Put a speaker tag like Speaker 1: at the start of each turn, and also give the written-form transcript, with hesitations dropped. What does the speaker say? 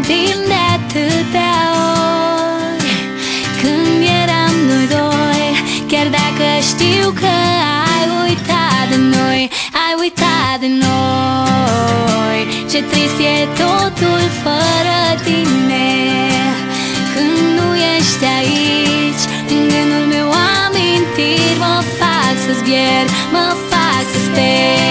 Speaker 1: amintim de atâtea ori când eram noi doi. Chiar dacă știu că ai uitat de noi, ai uitat de noi. Ce trist e totul fără tine, când nu ești aici. În gândul meu amintiri mă fac să zbier, mă fac să sper.